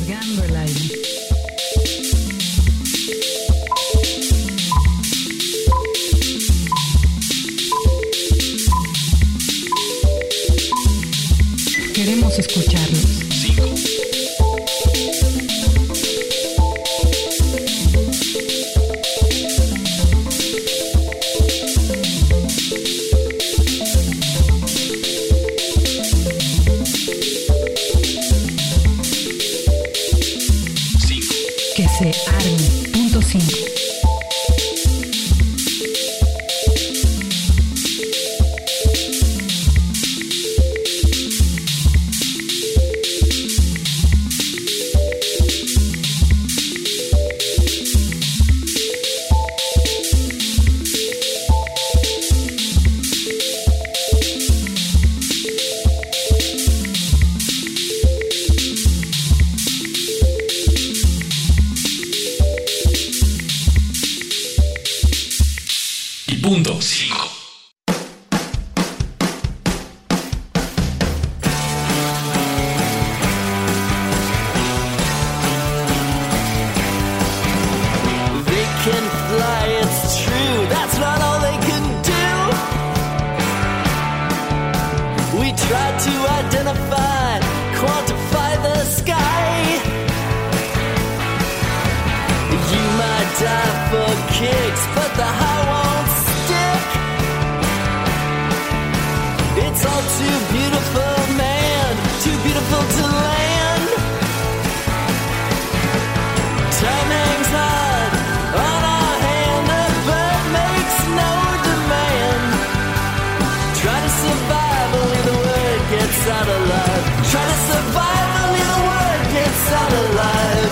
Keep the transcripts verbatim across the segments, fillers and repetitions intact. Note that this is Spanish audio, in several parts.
Cargando el aire. Queremos escucharlos. Cinco. Que se arme. Punto cinco. Punto cinco. They can fly, it's true, that's not all they can do. We try to identify, quantify the sky. You might die for kicks, but the high won't stick. It's all too beautiful, man, too beautiful to land. Time hangs hard on our hand, a bird makes no demand. Try to survive, only the word gets out alive. Try to survive, only the word gets out alive.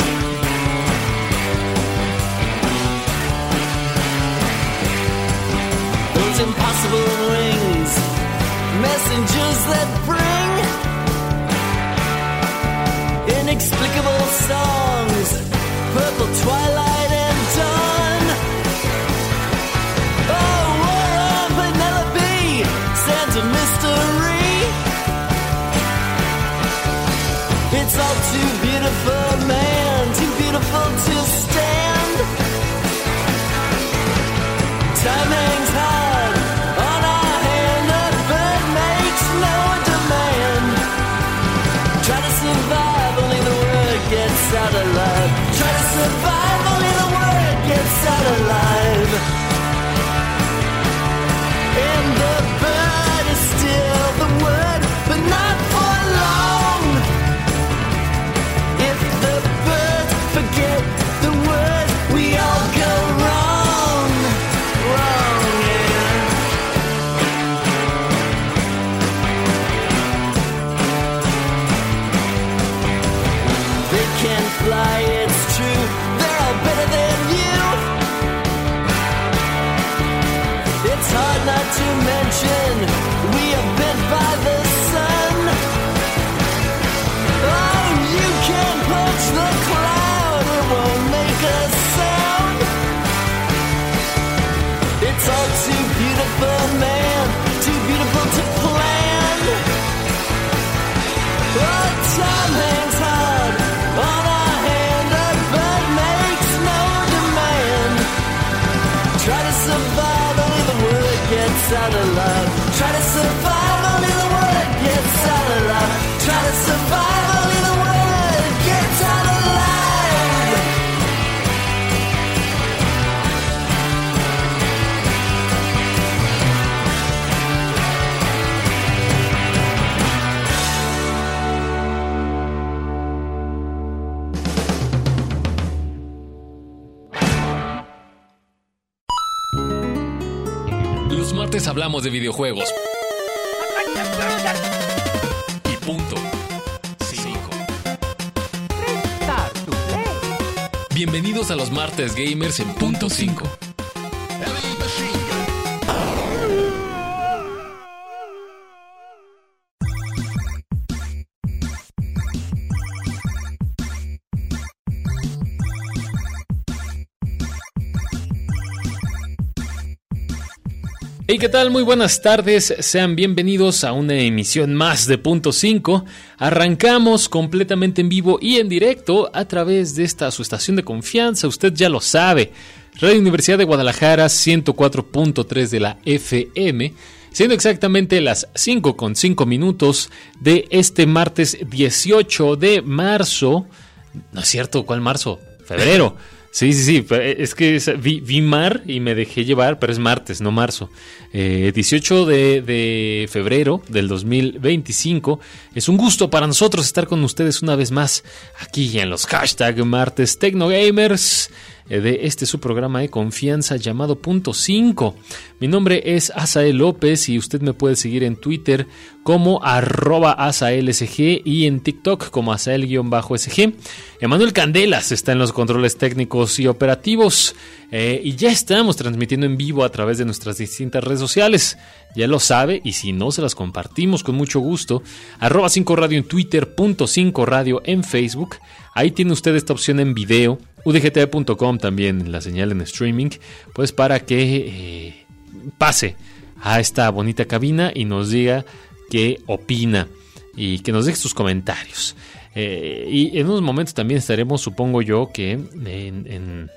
Those impossible wings, messengers that bring inexplicable songs, purple twilight and dawn. Oh, war on Penelope, sands of mystery. It's all too beautiful, man, too beautiful to stand. Time hangs hard on our hand, a bird makes no demand. Try to survive, only the word gets out alive. Try to survive, only the word gets out alive. And the bird is still the word, but not for long. If the birds forget the word, we all go wrong. Wrong, yeah. They can fly, it's true, they're all better than you. It's hard not to mention we are bent by the sun. Oh, you can punch the cloud, it won't make a sound. It's all too beautiful, man, too beautiful to plan. Oh, time hangs hard on our hand, a bird makes no demand. Try to survive, only the word gets out alive. Try to survive, only the word gets out alive. Try to survive, only the word gets out alive. Los martes hablamos de videojuegos. Y punto. Cinco. Bienvenidos a los martes gamers en punto cinco. Hey, ¿qué tal? Muy buenas tardes, sean bienvenidos a una emisión más de Punto cinco. Arrancamos completamente en vivo y en directo a través de esta su estación de confianza, usted ya lo sabe, Radio Universidad de Guadalajara, ciento cuatro punto tres de la F M, siendo exactamente las cinco con cinco minutos de este martes dieciocho de marzo. No es cierto, ¿cuál marzo? Febrero. Sí, sí, sí, es que vi, vi mar y me dejé llevar, pero es martes, no marzo. Eh, dieciocho de febrero del dos mil veinticinco. Es un gusto para nosotros estar con ustedes una vez más aquí en los hashtag Martes Tecnogamers eh, de este su programa de confianza llamado Punto cinco. Mi nombre es Asael López y usted me puede seguir en Twitter como arroba asaelsg y en TikTok como asael-sg. Emanuel Candelas está en los controles técnicos y operativos eh, y ya estamos transmitiendo en vivo a través de nuestras distintas redes sociales. Ya lo sabe y si no se las compartimos con mucho gusto. Arroba cinco radio en Twitter, punto cinco radio en Facebook. Ahí tiene usted esta opción en video. U D G T V punto com también la señal en streaming. Pues para que eh, pase a esta bonita cabina y nos diga qué opina y que nos deje sus comentarios. Eh, y en unos momentos también estaremos, supongo yo, que en, en,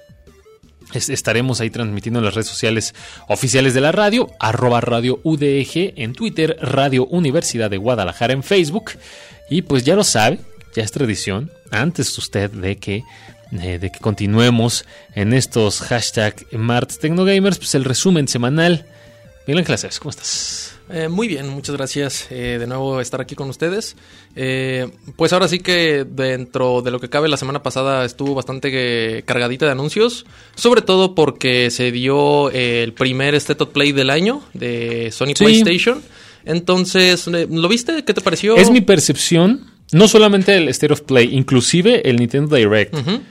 estaremos ahí transmitiendo en las redes sociales oficiales de la radio, arroba radio U D G en Twitter, Radio Universidad de Guadalajara en Facebook. Y pues ya lo sabe, ya es tradición, antes usted de que, eh, de que continuemos en estos hashtag Martes Tecnogamers, pues el resumen semanal. Miguel Ángel Aceves, ¿cómo estás? Eh, muy bien, muchas gracias eh, de nuevo estar aquí con ustedes. Eh, pues ahora sí que dentro de lo que cabe, la semana pasada estuvo bastante eh, cargadita de anuncios, sobre todo porque se dio eh, el primer State of Play del año de Sony sí. PlayStation. Entonces, eh, ¿lo viste? ¿Qué te pareció? Es mi percepción, no solamente el State of Play, inclusive el Nintendo Direct. Uh-huh.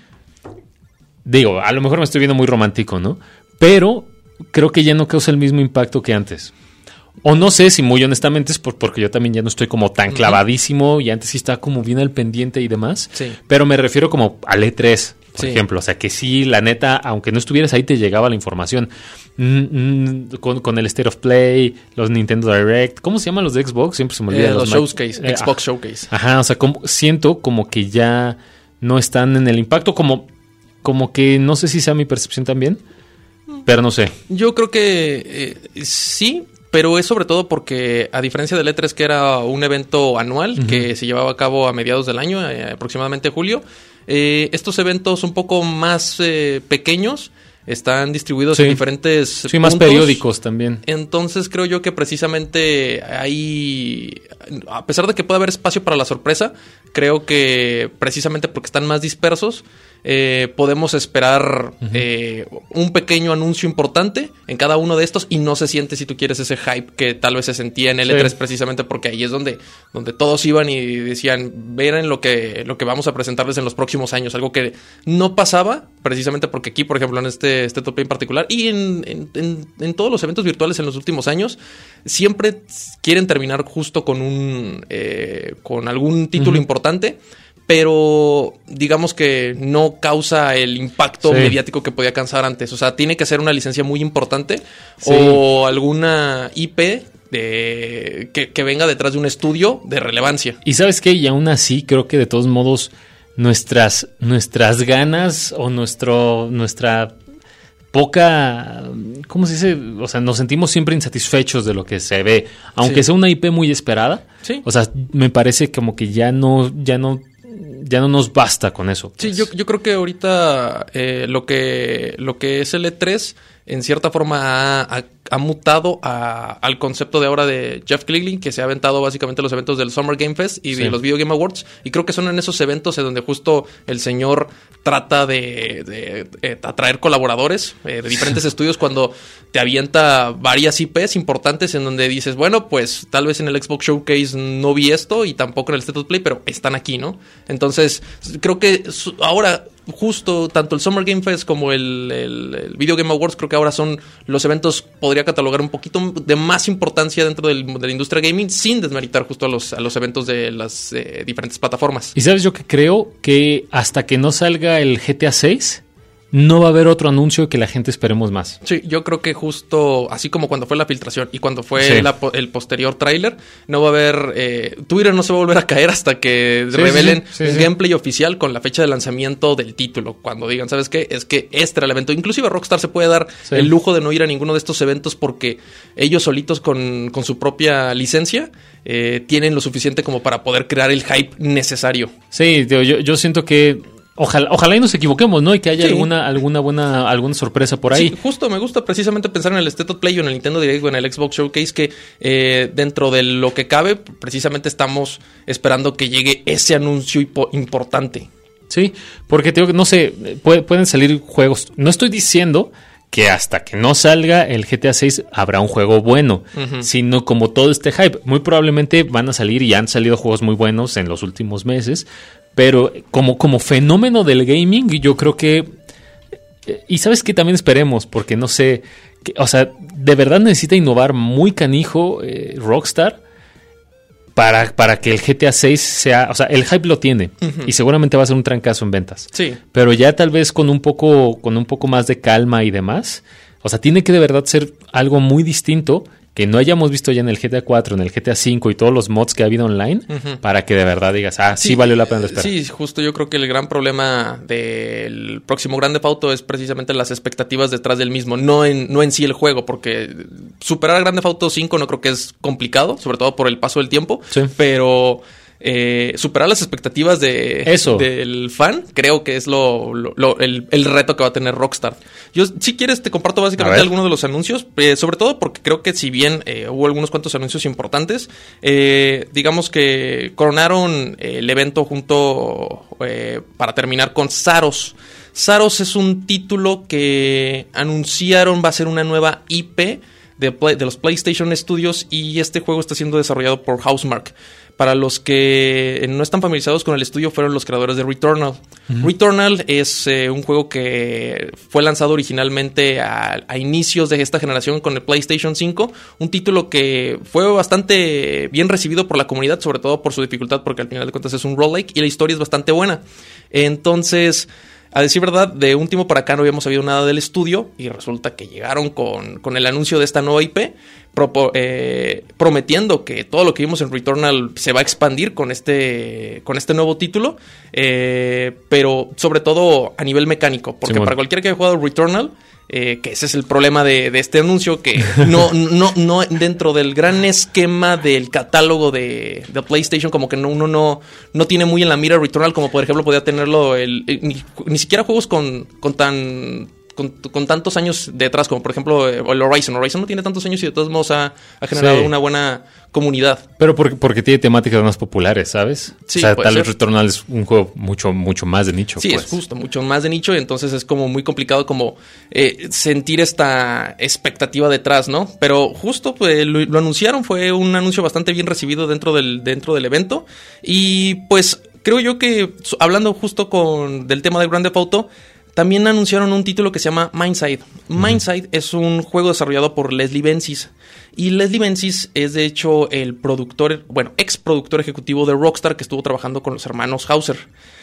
Digo, a lo mejor me estoy viendo muy romántico, ¿no? Pero creo que ya no causa el mismo impacto que antes. O no sé si muy honestamente es por, porque yo también ya no estoy como tan clavadísimo uh-huh. y antes sí estaba como bien al pendiente y demás. Sí. Pero me refiero como al E tres, por sí. ejemplo. O sea que sí, la neta, aunque no estuvieras ahí te llegaba la información. Mm, mm, con, con el State of Play, los Nintendo Direct. ¿Cómo se llaman los de Xbox? Siempre se me olvida. Eh, los los Showcase, eh, Xbox Showcase. Ajá, o sea, como, siento como que ya no están en el impacto. Como, como que no sé si sea mi percepción también. Pero no sé. Yo creo que eh, sí, pero es sobre todo porque a diferencia del E tres, que era un evento anual uh-huh. que se llevaba a cabo a mediados del año, eh, aproximadamente julio, eh, estos eventos un poco más eh, pequeños están distribuidos sí. en diferentes sí, puntos. Más periódicos también. Entonces creo yo que precisamente ahí, a pesar de que puede haber espacio para la sorpresa, creo que precisamente porque están más dispersos, Eh, podemos esperar uh-huh. eh, un pequeño anuncio importante en cada uno de estos y no se siente, si tú quieres, ese hype que tal vez se sentía en el sí. E tres, precisamente porque ahí es donde, donde todos iban y decían, miren lo que, lo que vamos a presentarles en los próximos años, algo que no pasaba precisamente porque aquí, por ejemplo, en este, este top en particular y en, en, en, en todos los eventos virtuales en los últimos años, siempre quieren terminar justo con un eh, con algún título uh-huh. importante, pero digamos que no causa el impacto sí. mediático que podía causar antes. O sea, tiene que ser una licencia muy importante sí. o alguna I P de, que, que venga detrás de un estudio de relevancia. Y ¿sabes qué? Y aún así creo que de todos modos nuestras, nuestras ganas o nuestro nuestra poca... ¿Cómo se dice? O sea, nos sentimos siempre insatisfechos de lo que se ve. Aunque sí. sea una I P muy esperada. Sí. O sea, me parece como que ya no... Ya no ya no nos basta con eso. Pues. Sí, yo, yo creo que ahorita eh, lo que lo que es el E tres en cierta forma ha, ha, ha mutado a, al concepto de ahora de Jeff Keighley, que se ha aventado básicamente los eventos del Summer Game Fest y sí. de los Video Game Awards, y creo que son en esos eventos en donde justo el señor trata de, de, de atraer colaboradores eh, de diferentes estudios cuando te avienta varias I Ps importantes en donde dices, bueno, pues tal vez en el Xbox Showcase no vi esto y tampoco en el State of Play, pero están aquí, ¿no? Entonces, creo que ahora justo tanto el Summer Game Fest como el, el, el Video Game Awards creo que ahora son los eventos, podría catalogar un poquito de más importancia dentro del, de la industria gaming, sin desmeritar justo a los, a los eventos de las eh, diferentes plataformas. Y sabes yo que creo que hasta que no salga el G T A seis, no va a haber otro anuncio que la gente esperemos más. Sí, yo creo que justo así como cuando fue la filtración y cuando fue Sí. la, el posterior tráiler, no va a haber... Eh, Twitter no se va a volver a caer hasta que Sí, revelen sí, sí, un sí. gameplay oficial con la fecha de lanzamiento del título. Cuando digan, ¿sabes qué? Es que este era el evento. Inclusive Rockstar se puede dar Sí. el lujo de no ir a ninguno de estos eventos porque ellos solitos con, con su propia licencia eh, tienen lo suficiente como para poder crear el hype necesario. Sí, tío, yo, yo siento que ojalá, ojalá y nos equivoquemos, ¿no? Y que haya Sí. alguna, alguna buena, alguna sorpresa por ahí. Sí, justo me gusta precisamente pensar en el State of Play o en el Nintendo Direct o en el Xbox Showcase que eh, dentro de lo que cabe, precisamente estamos esperando que llegue ese anuncio hipo- importante. Sí, porque te digo que no sé, puede- pueden salir juegos. No estoy diciendo que hasta que no salga el G T A seis habrá un juego bueno, Ujú. sino como todo este hype. Muy probablemente van a salir y han salido juegos muy buenos en los últimos meses, pero como, como fenómeno del gaming, yo creo que... Y sabes que también esperemos, porque no sé, que- o sea, de verdad necesita innovar muy canijo eh, Rockstar para, para que el G T A seis sea, o sea, el hype lo tiene y seguramente va a ser un trancazo en ventas. Sí. Pero ya tal vez con un poco, con un poco más de calma y demás. O sea, tiene que de verdad ser algo muy distinto que no hayamos visto ya en el G T A cuatro, en el G T A cinco y todos los mods que ha habido online, Ujú. para que de verdad digas, ah, sí, valió la pena la espera. Sí, justo yo creo que el gran problema del próximo Grand Theft Auto es precisamente las expectativas detrás del mismo, no en, no en sí el juego, porque superar a Grand Theft Auto cinco no creo que es complicado, sobre todo por el paso del tiempo, Sí. pero eh, superar las expectativas de, Eso. del fan creo que es lo, lo- lo- el, el reto que va a tener Rockstar. Yo, si quieres, te comparto A básicamente ver. algunos de los anuncios, eh, sobre todo porque creo que si bien eh, hubo algunos cuantos anuncios importantes, eh, digamos que coronaron eh, el evento junto eh, para terminar con Saros. Saros es un título que anunciaron va a ser una nueva I P de, Play- de los PlayStation Studios y este juego está siendo desarrollado por Housemarque. Para los que no están familiarizados con el estudio, fueron los creadores de Returnal. Returnal es eh, un juego que fue lanzado originalmente a, a inicios de esta generación con el PlayStation cinco. Un título que fue bastante bien recibido por la comunidad, sobre todo por su dificultad, porque al final de cuentas es un roguelike y la historia es bastante buena. Entonces, a decir verdad, de un tiempo para acá no habíamos sabido nada del estudio y resulta que llegaron con, con el anuncio de esta nueva I P, propo- eh, prometiendo que todo lo que vimos en Returnal se va a expandir con este, con este nuevo título, eh, pero sobre todo a nivel mecánico, porque Simón. para cualquiera que haya jugado Returnal, eh, que ese es el problema de, de este anuncio, que no, no, no dentro del gran esquema del catálogo de, de PlayStation, como que no, uno no, no tiene muy en la mira Returnal, como por ejemplo podía tenerlo el, el- ni, ni siquiera juegos con, con tan con, con tantos años detrás, como por ejemplo eh, el Horizon. Horizon no tiene tantos años y de todos modos ha, ha generado Sí. una buena comunidad. Pero porque, porque tiene temáticas más populares, ¿sabes? Sí, o sea, puede tal ser. vez Returnal es un juego mucho, mucho más de nicho. Sí, pues. es justo, mucho más de nicho, y entonces es como muy complicado como eh, sentir esta expectativa detrás, ¿no? Pero justo pues, lo, lo anunciaron, fue un anuncio bastante bien recibido dentro del, dentro del evento, y pues creo yo que so- hablando justo con del tema de Grand Theft Auto, también anunciaron un título que se llama Mindside. Mindside es un juego desarrollado por Leslie Benzies. Y Leslie Benzies es de hecho el productor, bueno, ex productor ejecutivo de Rockstar que estuvo trabajando con los hermanos Hauser.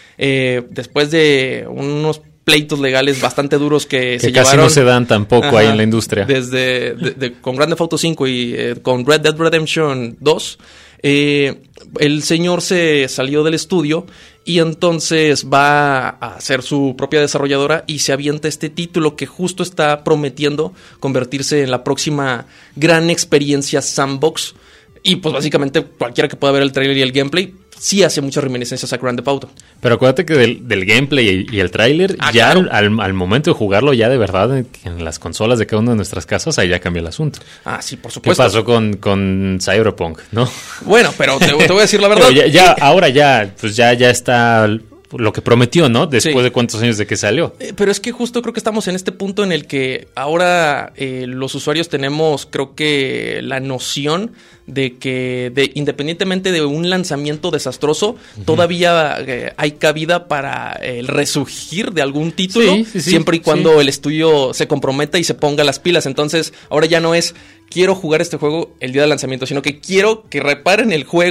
Eh, después de unos pleitos legales bastante duros que, Que se casi llevaron. no se dan tampoco Ajá, ahí en la industria. Desde de- de- con Grand Theft Auto cinco y eh, con Red Dead Redemption dos, eh, el señor se salió del estudio y entonces va a hacer su propia desarrolladora y se avienta este título que justo está prometiendo convertirse en la próxima gran experiencia sandbox. Y pues básicamente cualquiera que pueda ver el trailer y el gameplay sí hace muchas reminiscencias a Grand Theft Auto. Pero acuérdate que del, del gameplay y, y el tráiler, Ah, ya claro. al, al- al momento de jugarlo, ya de verdad, en, en las consolas de cada una de nuestras casas, ahí ya cambia el asunto. Ah, sí, por ¿Qué supuesto. pasó con, con Cyberpunk, no? Bueno, pero te, te voy a decir la verdad. Pero ya, ya, ahora ya, pues ya, ya está lo que prometió, ¿no? Después Sí. de cuántos años de que salió. Eh, Pero es que justo creo que estamos en este punto en el que ahora eh, los usuarios tenemos, creo que, la noción de que de, independientemente de un lanzamiento desastroso, todavía eh, hay cabida para el resurgir de algún título, Sí, sí, sí, siempre y cuando sí. el estudio se comprometa y se ponga las pilas. Entonces, ahora ya no es quiero jugar este juego el día del lanzamiento, sino que quiero que reparen el juego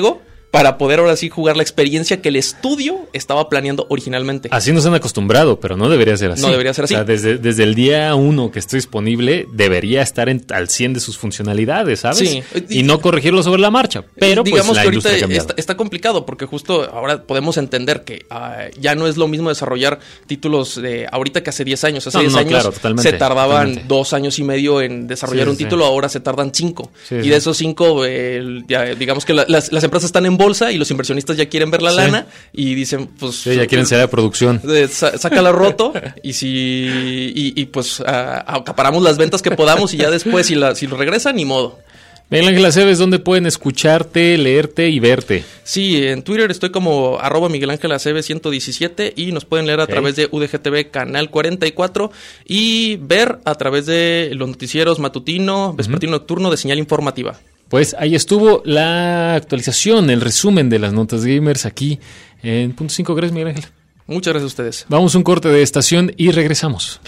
para poder ahora sí jugar la experiencia que el estudio estaba planeando originalmente. Así nos han acostumbrado, pero no debería ser así. No debería ser así. O sea, desde, desde el día uno que esté disponible, debería estar en, al cien de sus funcionalidades, ¿sabes? Sí. Y no corregirlo sobre la marcha. Pero digamos pues la que industria ha ahorita cambiado. está, está complicado porque justo ahora podemos entender que uh, ya no es lo mismo desarrollar títulos de ahorita que hace diez años. Hace No, diez no, años claro, totalmente, se tardaban totalmente. dos años y medio en desarrollar Sí, un sí. título, ahora se tardan cinco. Sí, y sí. de esos cinco, eh, ya, digamos que la, las, las empresas están en bolsa y los inversionistas ya quieren ver la Sí. lana y dicen, pues... Sí, ya quieren ser de producción. Eh, sa- sácala roto y si y, y pues uh, acaparamos las ventas que podamos y ya después si, la, si lo regresan, ni modo. Miguel Ángel Aceves, ¿dónde pueden escucharte, leerte y verte? Sí, en Twitter estoy como arroba Miguel Ángel Aceves ciento diecisiete y nos pueden leer a Ok. través de U D G T V Canal cuarenta y cuatro y ver a través de los noticieros matutino, vespertino nocturno de Señal Informativa. Pues ahí estuvo la actualización, el resumen de las notas gamers aquí en Punto cinco. Gracias, Miguel Ángel. Muchas gracias a ustedes. Vamos a un corte de estación y regresamos.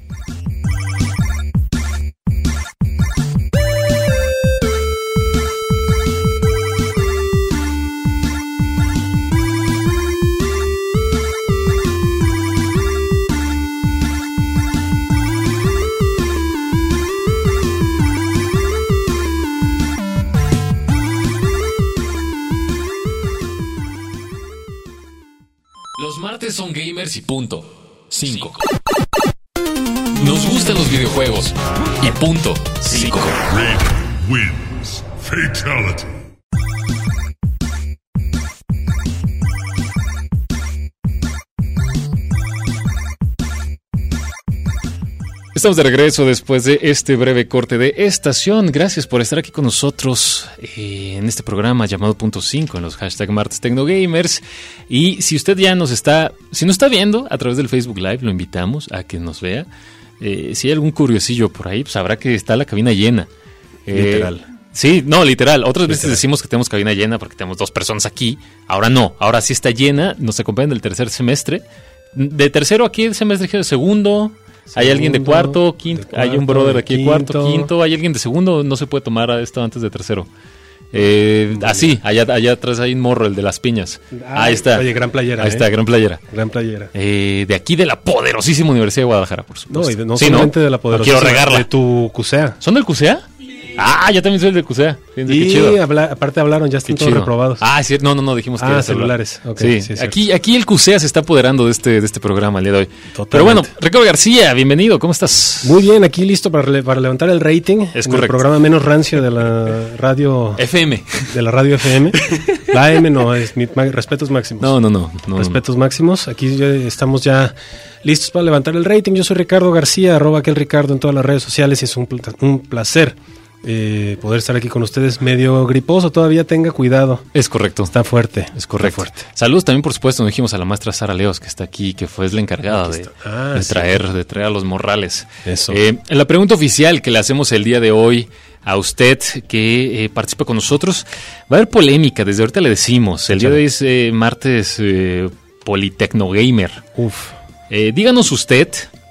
Los martes son gamers y punto. cinco. Nos gustan los videojuegos y punto. cinco. Red wins. Fatality. Estamos de regreso después de este breve corte de estación. Gracias por estar aquí con nosotros eh, en este programa llamado Punto cinco en los hashtag Martes Tecnogamers. Y si usted ya nos está, si nos está viendo a través del Facebook Live, lo invitamos a que nos vea. Eh, si hay algún curiosillo por ahí, pues sabrá que está la cabina llena. Eh, Literal. Sí, no, literal. Otras veces Literal. decimos que tenemos cabina llena porque tenemos dos personas aquí. Ahora no, ahora sí está llena. Nos acompañan del tercer semestre. De tercero aquí el semestre, de segundo. Hay alguien de Segundo, cuarto, quinto, de hay un cuarto, brother de aquí de cuarto, quinto. quinto, hay alguien de segundo, no se puede tomar a esto antes de tercero. Eh, así, allá, allá atrás hay un morro, el de las piñas. Ah, Ahí está. oye, gran playera, Ahí ¿eh? está, gran playera. Gran playera. Eh, de aquí de la poderosísima Universidad de Guadalajara, por No, supuesto. y de- no Sí, solamente de la No poderosísima, quiero regarla. de tu CUSEA. ¿Son del CUSEA? Ah, yo también soy del CUSEA. Fíjense, qué Y chido. habla- aparte hablaron, ya Qué están todos chido. reprobados. Ah, sí, no, no, no, dijimos que Ah, era celular. celulares. Ok, sí, sí, cierto. aquí, aquí el CUSEA se está apoderando de este, de este programa el día de hoy. Totalmente. Pero bueno, Ricardo García, bienvenido, ¿cómo estás? Muy bien, aquí listo para, le- para levantar el rating. Es en correcto. el programa menos rancio de la radio F M. de la radio F M. La A M no, es mi, ma- respetos máximos. No, no, no. no, no. Respetos máximos. Aquí ya estamos ya listos para levantar el rating. Yo soy Ricardo García, arroba aquel Ricardo en todas las redes sociales y es un, pl- un placer eh, poder estar aquí con ustedes. Medio griposo, todavía tenga cuidado. Es correcto. Está fuerte. Es correcto. Está fuerte. Saludos también, por supuesto, nos dijimos a la maestra Sara Leos, que está aquí, que fue es la encargada Aquí de, está. Ah, de sí. traer, de traer a los morrales. Eso. Eh, en la pregunta oficial que le hacemos el día de hoy a usted que eh, participa con nosotros, va a haber polémica, desde ahorita le decimos. El día de hoy es eh, martes eh, Politecnogamer. Uf. Eh, díganos usted,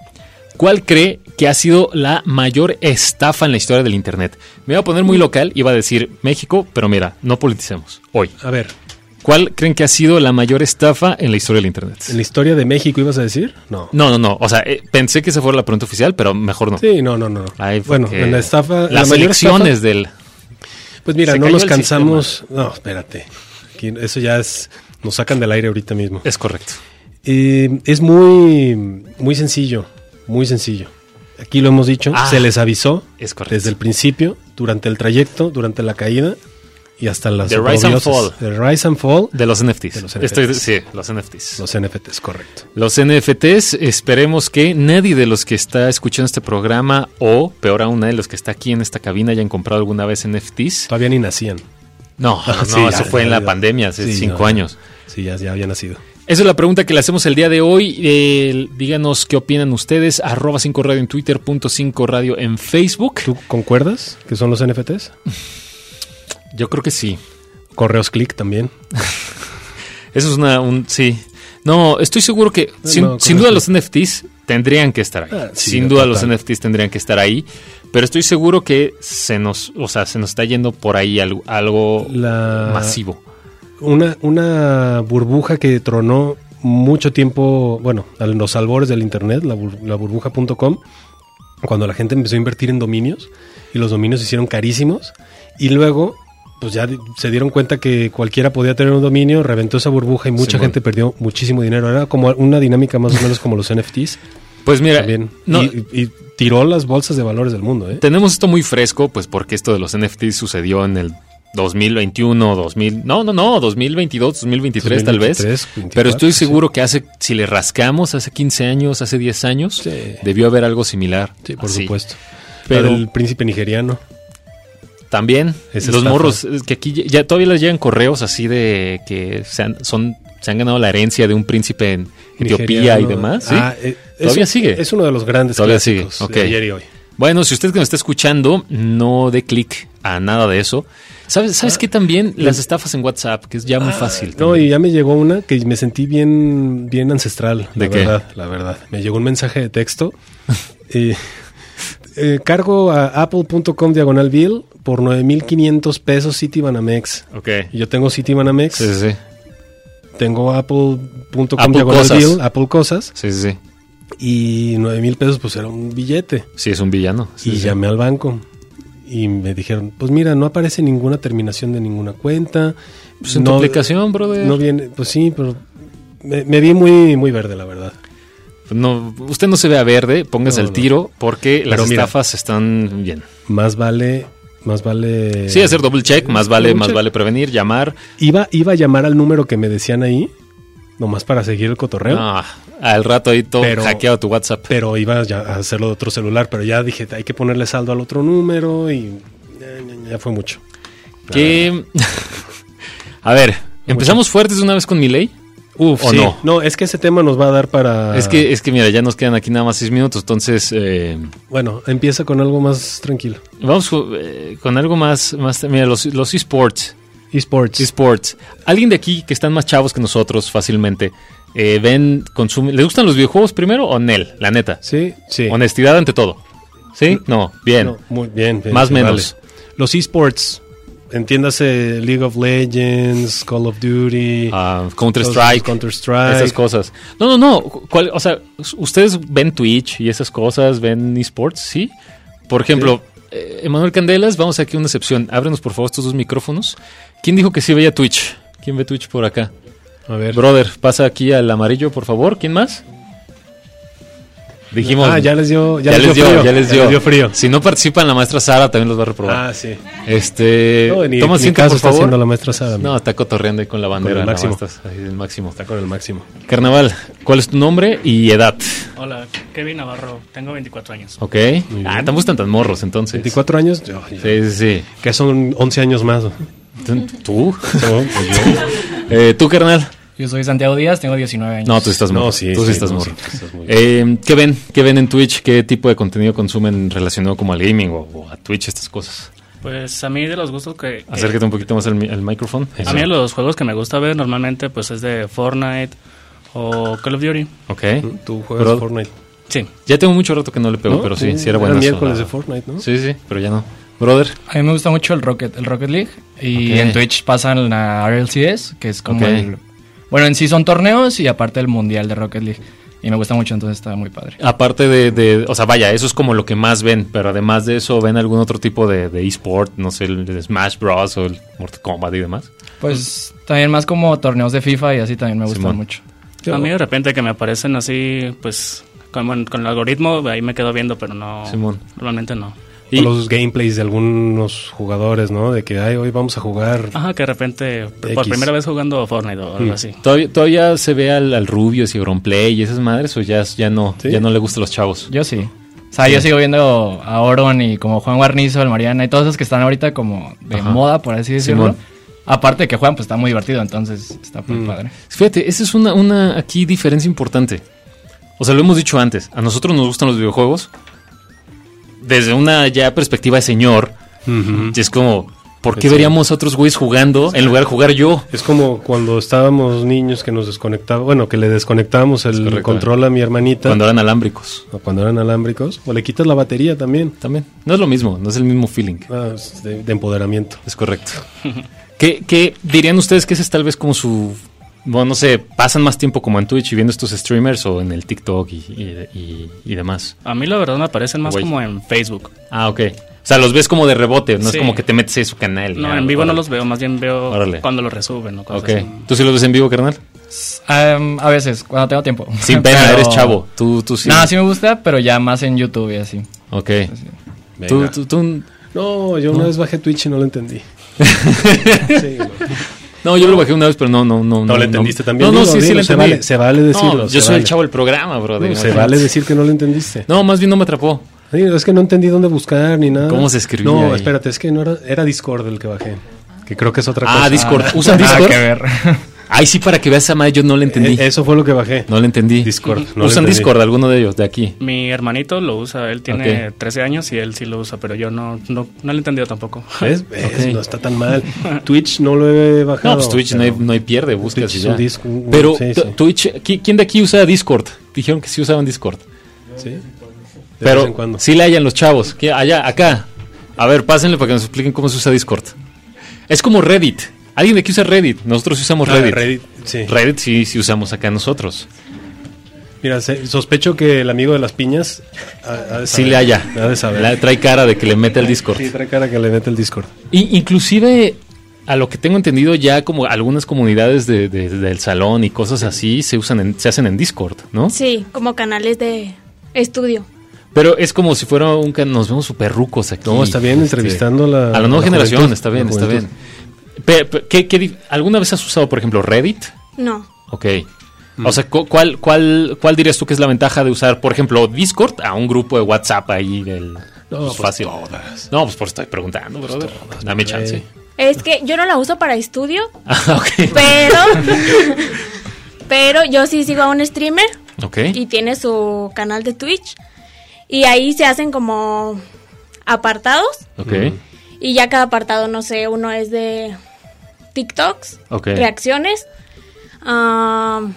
¿cuál cree que ha sido la mayor estafa en la historia del Internet? Me voy a poner muy local, iba a decir México, pero mira, no politicemos. Hoy. A ver, ¿Cuál creen que ha sido la mayor estafa en la historia del Internet? ¿en la historia de México ibas a decir? No. No, no, no. O sea, eh, pensé que esa fuera la pregunta oficial, pero mejor no. Sí, no, no, no. Ahí fue Bueno, que en la estafa... la Las mayor elecciones estafa- del... Pues mira, se no cayó nos el cansamos... No, espérate. Aquí, eso ya es... Nos sacan del aire ahorita mismo. Es correcto. Eh, es muy, muy sencillo, muy sencillo. Aquí lo hemos dicho, Ah, se les avisó es correcto. desde el principio, durante el trayecto, durante la caída y hasta las The Rise and apoteosis. Fall. The Rise and Fall. De los N F Ts. De los N F Estoy- Ts. sí, los N F Ts. Los N F Ts, correcto. Los N F Ts, esperemos que nadie de los que está escuchando este programa o, peor aún, nadie de los que está aquí en esta cabina hayan comprado alguna vez N F Ts. Todavía ni nacían. No, no, Sí, no, ya, eso fue ya, en la ya. pandemia, hace Sí, cinco no, años. Sí, ya, ya había nacido. Esa es la pregunta que le hacemos el día de hoy. Eh, díganos qué opinan ustedes. Arroba cinco radio en Twitter, punto cinco radio en Facebook. ¿Tú concuerdas que son los N F Ts? Yo creo que sí. Correos click también. Eso es una... Un, sí. No, estoy seguro que No, sin, no, sin correcto. duda los N F Ts tendrían que estar ahí. Ah, sí, sin no, duda total. los N F Ts tendrían que estar ahí. Pero estoy seguro que se nos, o sea, se nos está yendo por ahí algo, algo La- masivo. una, una burbuja que tronó mucho tiempo, bueno, en los albores del internet, la, bur- la burbuja punto com, cuando la gente empezó a invertir en dominios y los dominios se hicieron carísimos y luego pues ya di- se dieron cuenta que cualquiera podía tener un dominio, reventó esa burbuja y mucha Simón. gente perdió muchísimo dinero. Era como una dinámica más o menos como los N F Ts Pues mira, también. no, y, y tiró las bolsas de valores del mundo, ¿eh? tenemos esto muy fresco, pues porque esto de los N F Ts sucedió en el dos mil veintiuno, dos mil, no, no, no, dos mil veintidós, dos mil veintitrés tal vez. dos mil veintitrés, veinticuatro, Pero estoy sí. seguro que hace, si le rascamos hace quince años, hace diez años, Sí. debió haber algo similar. Sí, por Así. supuesto. Pero- Pero el príncipe nigeriano. También, Esa los estafa. morros, es que aquí ya todavía les llegan correos así de que se han, son, se han ganado la herencia de un príncipe en Etiopía y Nigeriano. demás. ¿sí? Ah, eh, Todavía es, sigue. Es uno de los grandes Todavía clásicos sigue, ok. de ayer y hoy. Bueno, si usted que nos está escuchando, no dé clic a nada de eso. ¿Sabes, sabes qué también? Las estafas en WhatsApp, que es ya muy fácil. No, también. y ya me llegó una que me sentí bien, bien ancestral, la ¿De qué? verdad, la verdad. Me llegó un mensaje de texto. y, eh, cargo a apple punto com diagonal bill por nueve mil quinientos pesos Citibanamex. Ok. Y yo tengo Citibanamex, Sí, sí, sí. tengo apple punto com Apple diagonal Cosas. bill, Apple Cosas, Sí, sí, sí. y nueve mil pesos pues era un billete. Sí, es un villano. Sí, y sí. llamé al banco y me dijeron, pues mira, no aparece ninguna terminación de ninguna cuenta. Pues en tu aplicación, brother. No viene, pues sí, pero me, me vi muy, muy verde, la verdad. No, usted no se vea verde, póngase No, al no. tiro, porque las Pero mira. estafas están bien. Más vale, más vale. Sí, hacer double check, más vale, double más check. vale prevenir, llamar. Iba, iba a llamar al número que me decían ahí, nomás para seguir el cotorreo. Ah, al rato ahí todo Pero- hackeado tu WhatsApp. Pero iba ya a hacerlo de otro celular, pero ya dije, hay que ponerle saldo al otro número y ya, ya- ya fue mucho. Que... A ver, empezamos fuertes de una vez con mi ley. Uf, ¿O sí. no? No, es que ese tema nos va a dar para... Es que, es que mira, ya nos quedan aquí nada más seis minutos, entonces eh, Bueno, empieza con algo más tranquilo. vamos eh, con algo más, más mira, los, los esports. eSports. eSports. Alguien de aquí que están más chavos que nosotros fácilmente, eh, ven, consumen, ¿les gustan los videojuegos primero o Nel? La neta. Sí, sí. Honestidad ante todo. ¿Sí? No, bien. No, muy bien. bien, Más sí, menos. vale. Los eSports, entiéndase League of Legends, Call of Duty, Ah, Counter-Strike. Counter-Strike. Esas cosas. No, no, no. ¿Cuál- o sea, ¿ustedes ven Twitch y esas cosas? ¿Ven esports? Sí. Por ejemplo, eh, Emanuel Candelas, vamos aquí a una excepción. Ábrenos por favor estos dos micrófonos. ¿Quién dijo que sí veía Twitch? ¿Quién ve Twitch por acá? A ver. Brother, pasa aquí al amarillo, por favor. ¿Quién más? Dijimos. Ah, ya les dio, ya ya les les dio, frío. ya les dio. frío. Si no participan, la maestra Sara también los va a reprobar. Ah, sí. Este. No, ni, toma ni asiento, caso por está favor. haciendo la maestra Sara. No, está cotorreando ahí con la bandera. el la máximo. maestra, ahí el máximo. Está con el máximo. Carnaval, ¿cuál es tu nombre y edad? Hola, Kevin Navarro, tengo veinticuatro años. Ok. Ah, tampoco están tan morros entonces. veinticuatro años, yo- yo- Sí, sí, sí. que son once años más. ¿Tú? ¿Tú? No, pues yo- Eh, ¿Tú, carnal? Yo soy Santiago Díaz, tengo diecinueve años. No, tú estás morro. No, sí, tú sí, sí, estás no, morro. sí, estás muy- Eh, ¿Qué ven? ¿Qué ven en Twitch? ¿Qué tipo de contenido consumen relacionado como al gaming o, o a Twitch, estas cosas? Pues a mí de los gustos que... que- Acércate un poquito más al, mi- al micrófono. A mí de los juegos que me gusta ver normalmente pues es de Fortnite o Call of Duty. Ok. Tú juegas Pero- Fortnite. Sí. Ya tengo mucho rato que no le pego, ¿No? pero sí, Tú- sí era bueno. Era eso, miércoles la- de Fortnite, ¿no? Sí, sí, pero ya no. Brother. A mí me gusta mucho el Rocket, el Rocket League. Y Ok. en Twitch pasan la R L C S, que es como Ok. el... Bueno, en sí son torneos y aparte el mundial de Rocket League. Y me gusta mucho, entonces está muy padre. Aparte de, de- o sea, vaya, eso es como lo que más ven, pero además de eso, ¿ven algún otro tipo de, de eSport? No sé, el de Smash Bros. O el Mortal Kombat y demás. Pues también más como torneos de FIFA y así también me gustan Simón. mucho. A mí de repente que me aparecen así, pues con, bueno, con el algoritmo, ahí me quedo viendo, pero no... Simón. Normalmente no. Y- O los gameplays de algunos jugadores, ¿no? De que, ay, hoy vamos a jugar. Ajá, que de repente, por X. primera vez jugando Fortnite o algo Mm. así. ¿Todavía, todavía se ve al, al Rubio y Auronplay y esas madres o ya, ya no? ¿Sí? Ya no le gustan los chavos. Yo sí. O sea, yo sigo viendo a Oron y como Juan Guarnizo, el Mariana y todos esos que están ahorita como de Ajá. moda, por así decirlo. Simón. Aparte de que juegan, pues está muy divertido, entonces está muy Mm. padre. Fíjate, esa es una, una aquí diferencia importante. O sea, lo hemos dicho antes. A nosotros nos gustan los videojuegos. Desde una ya perspectiva de señor. Ujú. Y es como, ¿por qué Sí. veríamos a otros güeyes jugando en lugar de jugar yo? Es como cuando estábamos niños que nos desconectábamos, bueno, que le desconectábamos el correcto. control a mi hermanita. Cuando eran alámbricos. o cuando eran alámbricos. O le quitas la batería también. También. No es lo mismo, no es el mismo feeling. Ah, es de, de empoderamiento. Es correcto. ¿Qué, ¿Qué dirían ustedes que ese es tal vez como su... Bueno, no sé, pasan más tiempo como en Twitch y viendo estos streamers o en el TikTok y, y, y, y demás? A mí la verdad me aparecen más Güey. como en Facebook. Ah, ok. O sea, los ves como de rebote, no Sí. es como que te metes en su canal. No, ya, en vivo órale. no los veo, más bien veo Órale. cuando los resuben o cosas Ok. así. ¿Tú sí los ves en vivo, carnal? Um, a veces, cuando tengo tiempo. Sin pena, Pero- eres chavo. Tú, tú sí. No, sí me gusta, pero ya más en YouTube y así. Ok. Tú, Venga. tú, tú... No, yo una vez bajé Twitch y no lo entendí. Sí, no. No, yo lo bajé una vez, pero no, no, no. ¿No lo entendiste también? No, no, Dilo, sí, sí dilo, lo se entendí. vale- se vale decirlo, No, se yo soy vale. el chavo del programa, brother. No, se vale decir que no lo entendiste. No, más bien no me atrapó. Sí, es que no entendí dónde buscar ni nada. ¿Cómo se escribía No, ahí? espérate, es que no era, era Discord el que bajé. Que creo que es otra cosa. Ah, Discord. Ah, ¿Usan nada Discord? que ver. Ay, sí, para que veas esa madre, yo no le entendí. Eh, eso fue lo que bajé. No le entendí. Discord, no le ¿Usan entendí. Discord alguno de ellos, de aquí? Mi hermanito lo usa, él tiene Ok. trece años y él sí lo usa, pero yo no, no, no lo he entendido tampoco. ¿Ves? ¿Ves? Ok. No está tan mal. Twitch no lo he bajado. No, pues Twitch no hay, no hay pierde, buscas Twitch y es ya. un disco, un- Pero sí, t- sí. Twitch, ¿qui- ¿quién de aquí usa Discord? Dijeron que sí usaban Discord. Sí. De Pero vez en cuando. sí le hayan los chavos. ¿Qué? Allá, acá. A ver, pásenle para que nos expliquen cómo se usa Discord. Es como Reddit. ¿Alguien de aquí usa Reddit? Nosotros sí usamos Ah, Reddit. Reddit, sí. Reddit sí, sí usamos acá nosotros. Mira, se- sospecho que el amigo de las piñas ha, ha de Sí saber. le haya. Ha de saber. La- trae cara de que le mete el Discord. Sí, trae cara que le mete el Discord. Y, inclusive, a lo que tengo entendido, ya como algunas comunidades de, de- del salón y cosas así se usan en- se hacen en Discord, ¿no? Sí, como canales de estudio. Pero es como si fuera un can- nos vemos súper rucos aquí. No, está bien, Este, entrevistando a la- a la nueva la generación, juventud, está bien, la está juventud. bien. Pe- pe- ¿qué- qué dif- ¿Alguna vez has usado, por ejemplo, Reddit? No. Ok. O sea, cu- ¿cuál, cuál, ¿cuál dirías tú que es la ventaja de usar, por ejemplo, Discord a un grupo de WhatsApp ahí del... No, pues, pues fácil. todas. No, pues por eso estoy preguntando, brother. Dame chance. Es que yo no la uso para estudio, Ah, ok. pero pero yo sí sigo a un streamer Ok. y tiene su canal de Twitch y ahí se hacen como apartados Ok. y ya cada apartado, no sé, uno es de TikToks, Ok. reacciones, am,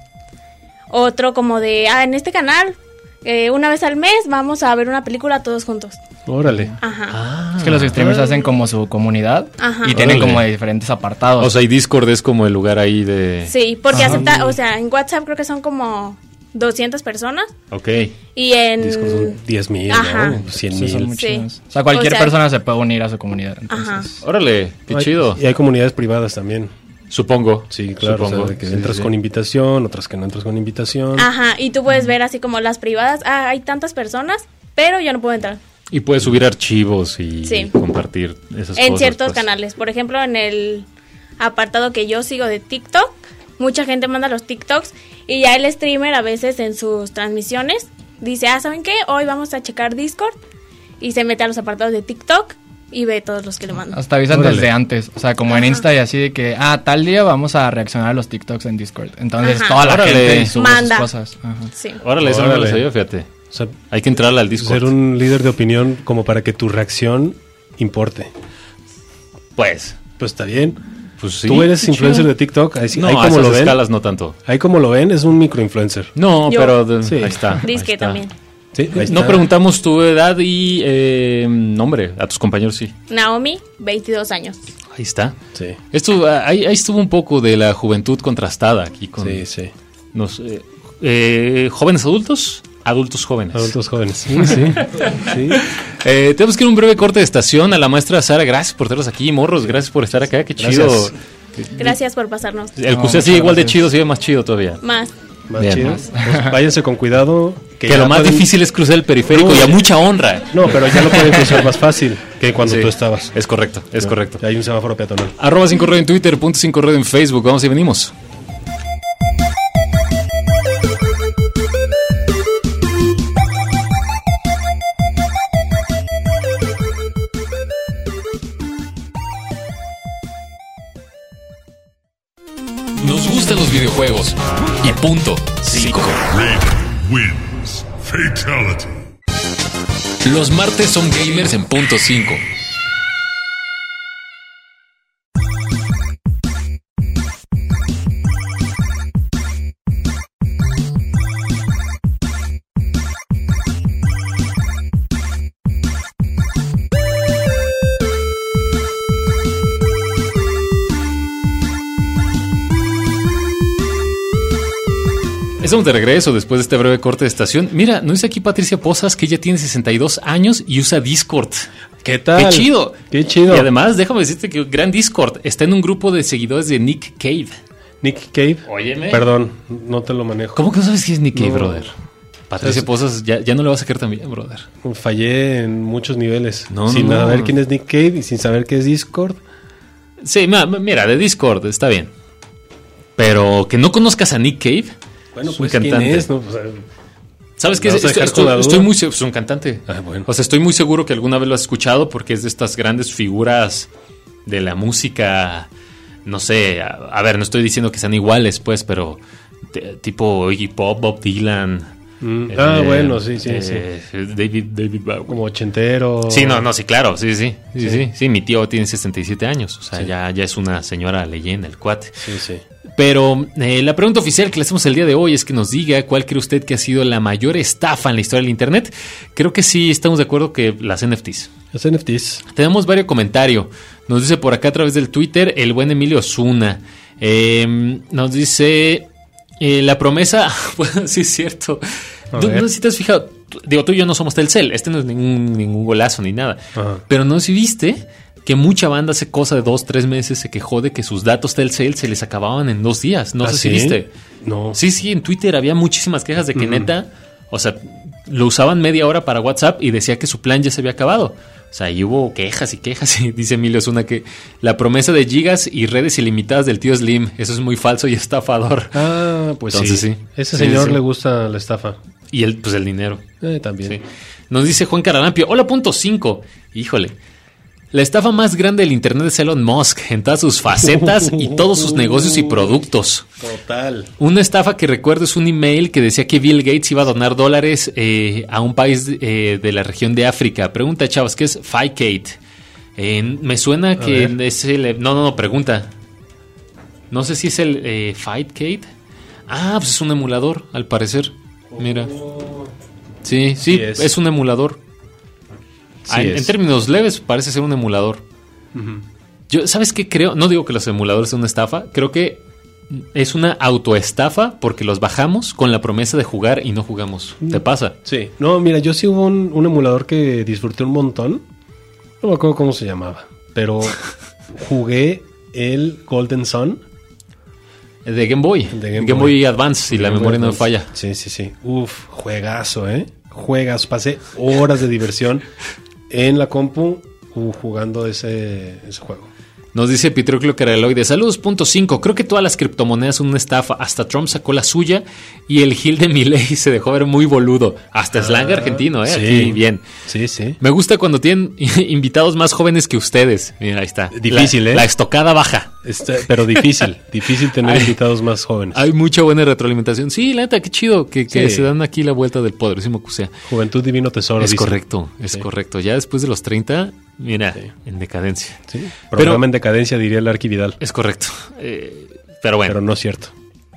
otro como de, ah, en este canal eh, una vez al mes vamos a ver una película todos juntos. Órale. Ajá. Es que los streamers hacen como su comunidad Ajá. y tienen Órale. como de diferentes apartados. O sea, y Discord es como el lugar ahí de... Sí, porque acepta, o sea, en WhatsApp creo que son como doscientas personas Ok. y en... Discord son diez mil, Ajá. ¿no? cien Sí, son mil. muy Sí. chidos. O sea, cualquier O sea- persona se puede unir a su comunidad. Ajá. Entonces, Órale, qué Hay- chido. Y hay comunidades privadas también. Supongo. Sí, claro. Supongo. O sea, de que Sí, entras sí, con sí. invitación, otras que no entras con invitación. Ajá, y tú puedes ver así como las privadas, ah, hay tantas personas, pero yo no puedo entrar. Y puedes subir archivos y Sí. compartir esas cosas. En ciertos pues. canales, por ejemplo, en el apartado que yo sigo de TikTok, mucha gente manda los TikToks y ya el streamer a veces en sus transmisiones dice, ah, ¿saben qué? Hoy vamos a checar Discord y se mete a los apartados de TikTok y ve todos los que le mandan. hasta avisan Órale. desde antes. O sea, como en Ajá. Insta y así de que, ah, tal día vamos a reaccionar a los TikToks en Discord. Entonces Ajá. toda la Órale. gente sube Manda. sus cosas. Ajá. Sí. Órale, eso no me lo Órale. sabía, fíjate. O sea, Hay que entrarle al Discord. ser un líder de opinión como para que tu reacción importe. Pues, Pues está bien. pues sí. Tú eres qué influencer chido. de TikTok. Ahí, sí- No, ahí a como esas lo ven. escalas no tanto. Ahí como lo ven, es un microinfluencer. No, Yo. pero de- Sí. ahí está. ahí Disque está. también. Sí, ahí No está. preguntamos tu edad y eh, nombre. A tus compañeros sí. Naomi, veintidós años. Ahí está. Sí, Esto, ahí, ahí estuvo un poco de la juventud contrastada aquí con sí, sí. los eh, eh, jóvenes adultos, adultos jóvenes. Adultos jóvenes. Sí, sí. sí. Eh, tenemos que ir a un breve corte de estación. A la maestra Sara, gracias por tenerlos aquí, morros. Gracias por estar acá. Qué chido. Gracias. Gracias por pasarnos. El No, que usted muchas sigue igual de gracias. chido, sigue más chido todavía. Más. Más Bien. chido. Pues váyanse con cuidado. Que, ya lo más pueden- difícil es cruzar el periférico No, y a eh. mucha honra. No, pero ya lo pueden cruzar más fácil que cuando Sí, tú estabas. Es correcto, es No, correcto. Hay un semáforo peatonal. Arroba cinco radio en Twitter, punto cinco radio en Facebook. Vamos y venimos. Nos gustan los videojuegos. Y punto. Cinco. Red wins. Fatality. Los martes son gamers en punto cinco. Estamos de regreso después de este breve corte de estación. Mira, nos dice aquí Patricia Pozas que ella tiene sesenta y dos años y usa Discord. ¿Qué tal? ¡Qué chido! ¡Qué chido! Y además, déjame decirte que gran Discord está en un grupo de seguidores de Nick Cave. Nick Cave. Óyeme. Perdón, no te lo manejo. ¿Cómo que no sabes quién es Nick Cave, No. brother? Patricia Pozas ya, ya no le vas a quedar tan bien, brother. Fallé en muchos niveles. No, sin no. saber quién es Nick Cave y sin saber qué es Discord. Sí, ma- mira, de Discord está bien. Pero que no conozcas a Nick Cave. Bueno, es un pues quién cantante. es, ¿no? O sea, ¿Sabes qué? ¿Me vas a Estoy, dejar estoy- con la duda? estoy muy seguro. Es un cantante. Ah, bueno. O sea, estoy muy seguro que alguna vez lo has escuchado porque es de estas grandes figuras de la música. No sé, a, a ver, no estoy diciendo que sean iguales, pues, pero te- tipo Iggy Pop, Bob Dylan. Mm, ah, bueno, sí, sí, eh, David, David Bowie. como ochentero. Sí, no, no, sí, claro, sí, sí, sí, sí, Sí. sí, mi tío tiene sesenta y siete años, o sea, Sí. ya, ya es una señora leyenda, el cuate. Sí, sí. Pero eh, la pregunta oficial que le hacemos el día de hoy es que nos diga cuál cree usted que ha sido la mayor estafa en la historia del Internet. Creo que sí estamos de acuerdo que las N F Ts. Los N F Ts. Tenemos varios comentarios. Nos dice por acá a través del Twitter el buen Emilio Zuna. Eh, nos dice eh, la promesa. Bueno, sí es cierto. A No, ver. no sé si te has fijado. Tú- Digo, tú y yo no somos Telcel. Este no es ningún, ningún golazo ni nada. Ajá. Pero no sé si viste que mucha banda hace cosa de dos, tres meses se quejó de que sus datos Telcel se les acababan en dos días. No ¿Ah, sé sí? si viste. No. Sí, sí, en Twitter había muchísimas quejas de que Ujú. neta, o sea, lo usaban media hora para WhatsApp y decía que su plan ya se había acabado. O sea, y hubo quejas y quejas. Y dice Emilio Zuna que la promesa de gigas y redes ilimitadas del tío Slim, eso es muy falso y estafador. Ah, pues Entonces, sí. sí. Ese Sí, señor sí. le gusta la estafa. Y el, pues el dinero. Eh, también. Sí. Nos dice Juan Caralampio, hola punto cinco. Híjole. La estafa más grande del internet es Elon Musk en todas sus facetas y todos sus negocios y productos. Total. Una estafa que recuerdo es un email que decía que Bill Gates iba a donar dólares eh, a un país eh, de la región de África. Pregunta, chavos, ¿qué es Ficate? Eh, me suena que ver. es el... No, no, no, pregunta. No sé si es el eh, Ficate. Ah, pues es un emulador, al parecer. Mira. Sí, sí, Sí es. es. un emulador. Sí Ah, en, es. en términos leves, parece ser un emulador. Ujú. Yo, ¿sabes qué creo? No digo que los emuladores son una estafa. Creo que es una autoestafa porque los bajamos con la promesa de jugar y no jugamos. ¿Te pasa? Sí. No, mira, yo sí hubo un, un emulador que disfruté un montón. No me acuerdo cómo se llamaba. Pero jugué el Golden Sun. De Game Boy. De Game, Game Boy. Boy. Advance, si la Game Boy memoria no me Advance. falla. Sí, sí, sí. Uf, juegazo, ¿eh? Juegas. Pasé horas de diversión en la compu uh, jugando ese, ese juego. Nos dice Pitroclo Caraloide. Saludos, punto cinco. Creo que todas las criptomonedas son una estafa. Hasta Trump sacó la suya y el Gil de Milei se dejó ver muy boludo. Hasta slang argentino, ¿eh? sí. Aquí, bien. Sí, sí. Me gusta cuando tienen invitados más jóvenes que ustedes. Mira, ahí está. Difícil, La- ¿eh? La estocada baja. Este, pero difícil. Difícil tener Ay. invitados más jóvenes. Hay mucha buena retroalimentación. Sí, la neta, qué chido que, que Sí. se dan aquí la vuelta del poderísimo Cusea. Juventud divino tesoro. Es dicen. correcto, es Sí. correcto. Ya después de los treinta, mira, Sí. en decadencia. Sí. Programa Pero- en decadencia, diría el Arqui Vidal. Es correcto. Eh, pero bueno, Pero no es cierto.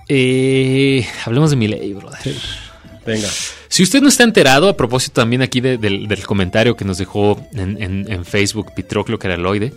eh, hablemos de Milei, brother. Venga. Si usted no está enterado, a propósito también aquí de- del, del comentario que nos dejó en, en- en Facebook Pitroclo Caraloide,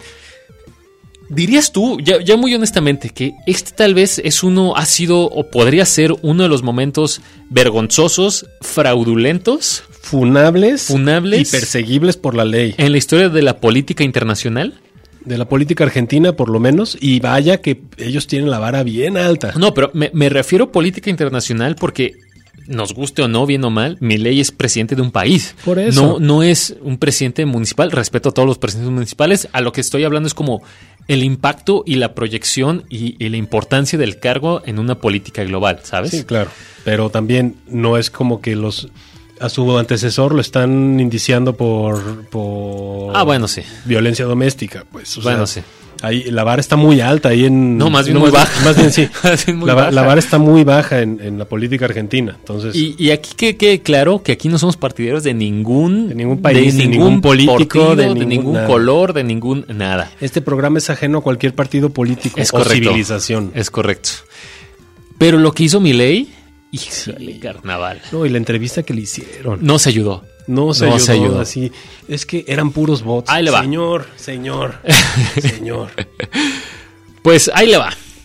¿dirías tú, ya, ya muy honestamente, que este tal vez es uno, ha sido o podría ser uno de los momentos vergonzosos, fraudulentos Funables, Funables. y perseguibles por la ley. en la historia de la política internacional? De la política argentina, por lo menos. Y vaya que ellos tienen la vara bien alta. No, pero me, me refiero a política internacional porque, nos guste o no, bien o mal, Milei es presidente de un país. Por eso. No, no es un presidente municipal. Respeto a todos los presidentes municipales. A lo que estoy hablando es como el impacto y la proyección y, y la importancia del cargo en una política global, ¿sabes? Sí, claro. Pero también no es como que los a su antecesor lo están indiciando por, por Ah, bueno, sí. violencia doméstica, pues. O Bueno, sea, sí. ahí la vara está muy alta ahí en No, más bien no, muy más- baja. Más bien sí. Más bien muy la, va- baja. la vara está muy baja en, en la política argentina. Entonces, Y, y aquí que quede claro que aquí no somos partidarios de ningún, De ningún país, de ningún político, partido, de de ningún ningún nada. color, de ningún nada. este programa es ajeno a cualquier partido político Es o correcto. civilización. Es correcto. Pero lo que hizo Milei, híjole, carnaval. No, y la entrevista que le hicieron. No se ayudó. No se, No ayudó, se ayudó. así. Es que eran puros bots. Ahí le va. Señor, señor, señor. Pues ahí le va.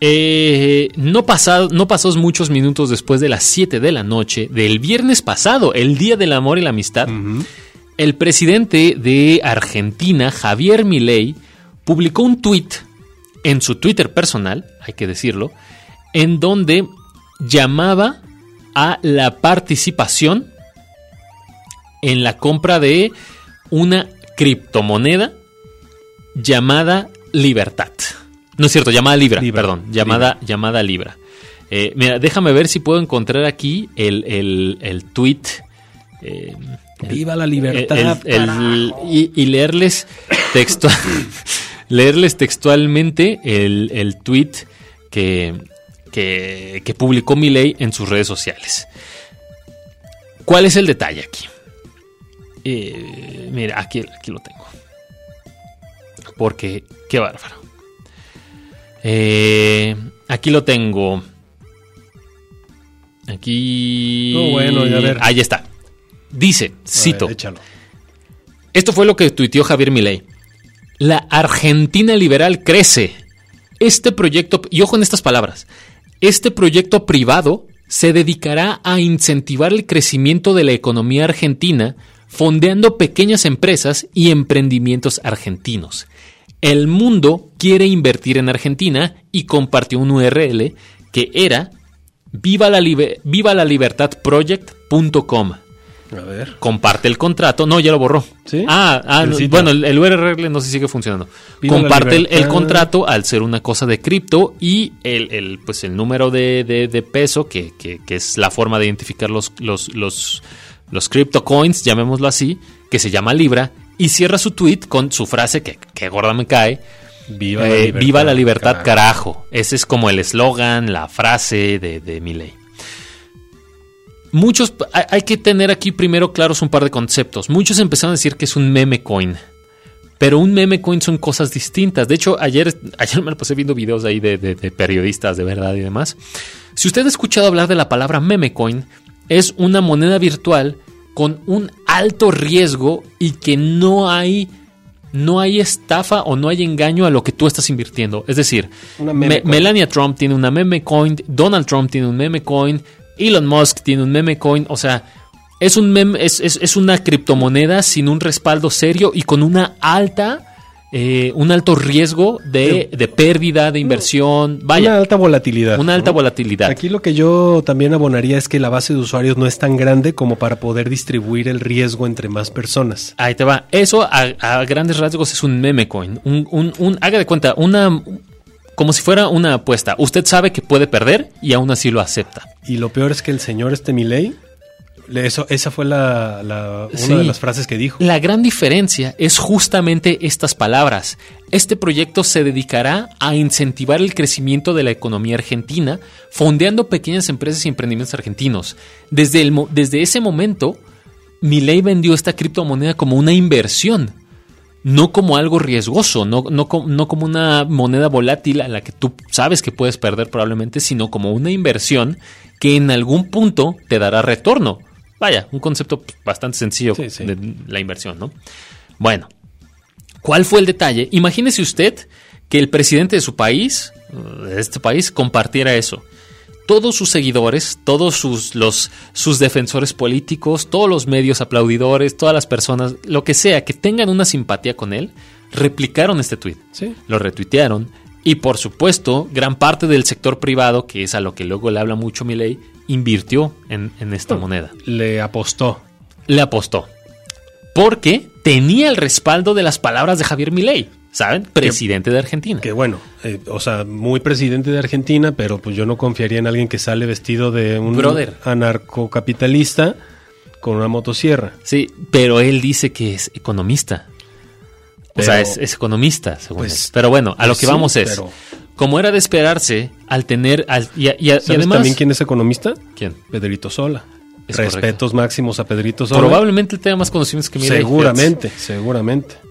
Eh, no, pasado, no pasados muchos minutos después de las siete de la noche del viernes pasado, el Día del Amor y la Amistad, uh-huh. el presidente de Argentina, Javier Milei, publicó un tuit en su Twitter personal, hay que decirlo, en donde llamaba a la participación en la compra de una criptomoneda llamada Libertad. No es cierto, llamada Libra, Libra perdón, llamada, Libra. llamada Libra. Eh, mira, déjame ver si puedo encontrar aquí el, el, el tweet. Eh, ¡Viva la libertad! El, el, el, y, y leerles textual, leerles textualmente el, el tweet que, que, que publicó Milei en sus redes sociales. ¿Cuál es el detalle aquí? Eh, mira, aquí, aquí lo tengo. Porque, qué bárbaro. Eh, aquí lo tengo. Aquí. Oh, bueno, a ver. Ahí está. Dice, a cito. Ver, échalo. Esto fue lo que tuiteó Javier Milei. La Argentina liberal crece. Este proyecto, y ojo en estas palabras, este proyecto privado se dedicará a incentivar el crecimiento de la economía argentina, fondeando pequeñas empresas y emprendimientos argentinos. El mundo quiere invertir en Argentina y compartió un U R L que era viva la, libe- viva la libertad project punto com. A ver. Comparte el contrato. No, ya lo borró. ¿Sí? Ah, ah el bueno, el, el U R L no sé si sigue funcionando. Viva Comparte el, el contrato al ser una cosa de cripto y el, el, pues el número de, de, de peso, que, que, que es la forma de identificar los, los, los, los crypto coins, llamémoslo así, que se llama Libra. Y cierra su tweet con su frase que, que gorda me cae. Viva, eh, la, libertad, viva la libertad, carajo. carajo. Ese es como el eslogan, la frase de, de Milei. Muchos, hay, hay que tener aquí primero claros un par de conceptos. Muchos empezaron a decir que es un meme coin. Pero un meme coin son cosas distintas. De hecho, ayer, ayer me lo pasé viendo videos ahí de, de, de periodistas de verdad y demás. Si usted ha escuchado hablar de la palabra meme coin, es una moneda virtual con un alto riesgo y que no hay, no hay estafa o no hay engaño a lo que tú estás invirtiendo. Es decir, Me- Melania Trump tiene una meme coin, Donald Trump tiene un meme coin, Elon Musk tiene un meme coin. O sea, es, un meme, es, es, es una criptomoneda sin un respaldo serio y con una alta... Eh, un alto riesgo de, de pérdida, de inversión. Vaya, una alta volatilidad. Una alta ¿no? volatilidad. Aquí lo que yo también abonaría es que la base de usuarios no es tan grande como para poder distribuir el riesgo entre más personas. Ahí te va. Eso a, a grandes rasgos es un meme coin. Un, un, un, haga de cuenta, una como si fuera una apuesta. Usted sabe que puede perder y aún así lo acepta. Y lo peor es que el señor este Milei, Eso, esa fue la, la, una sí. de las frases que dijo. La gran diferencia es justamente estas palabras. Este proyecto se dedicará a incentivar el crecimiento de la economía argentina, fondeando pequeñas empresas y emprendimientos argentinos. Desde, el, desde ese momento, Milei vendió esta criptomoneda como una inversión, no como algo riesgoso, no, no, no como una moneda volátil a la que tú sabes que puedes perder probablemente, sino como una inversión que en algún punto te dará retorno. Vaya, un concepto bastante sencillo sí, sí. de la inversión, ¿no? Bueno, ¿cuál fue el detalle? Imagínese usted que el presidente de su país, de este país, compartiera eso. Todos sus seguidores, todos sus, los, sus defensores políticos, todos los medios aplaudidores, todas las personas, lo que sea, que tengan una simpatía con él, replicaron este tuit. Sí. Lo retuitearon. Y por supuesto, gran parte del sector privado, que es a lo que luego le habla mucho Milei, invirtió en, en esta no, moneda. Le apostó. Le apostó. Porque tenía el respaldo de las palabras de Javier Milei, ¿saben? Presidente que, de Argentina. Que bueno, eh, o sea, muy presidente de Argentina, pero pues yo no confiaría en alguien que sale vestido de un Brother. anarcocapitalista con una motosierra. Sí, pero él dice que es economista. Pero, o sea, es, es economista, según pues, él. Pero bueno, a pues lo que sí, vamos es... Pero... Como era de esperarse, al tener... Al, y, y, y ¿Sabes además, también quién es economista? ¿Quién? Pedrito Sola. Es Respetos correcto. máximos a Pedrito Sola. Probablemente él tenga más conocimientos que Milei. Seguramente, seguramente.